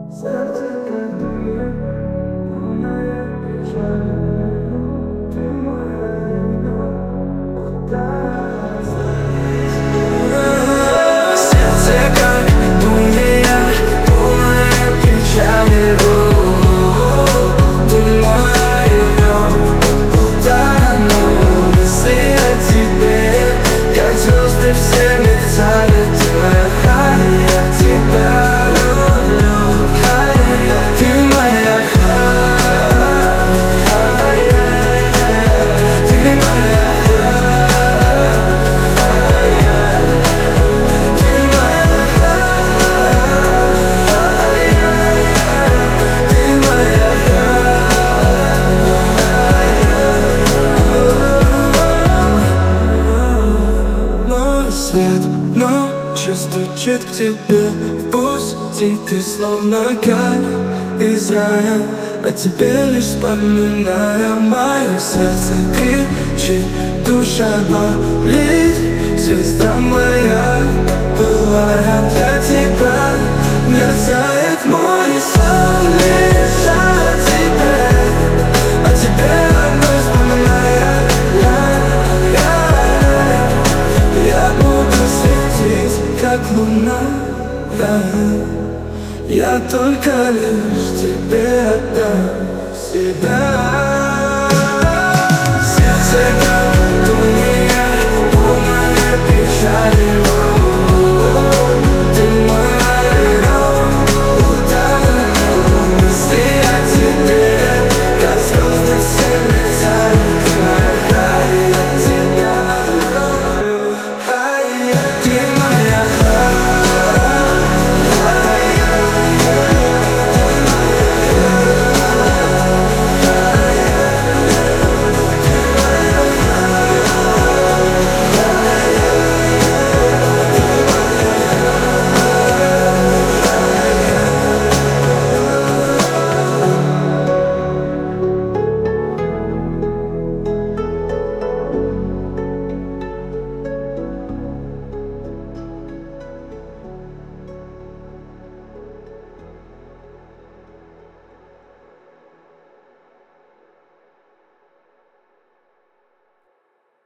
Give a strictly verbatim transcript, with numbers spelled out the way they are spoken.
Сердце как мир, полная печали. Ты моя любовь, куда сердце как мумия, полная печали. Ты моя любовь, куда оно? Мысли о тебе, как звезды все мерцали. Ты моя хай, я тебя ночью стучит к тебе в пути. Ты словно камень из рая, о тебе лишь вспоминая. Мое сердце кричит, душа болит. Звезда моя, бывая для тебя, мерцает мой сон. Лишь о тебе, о тебе одной вспоминая. Я буду светить, как луна, да. Я только лишь тебе отдам себя.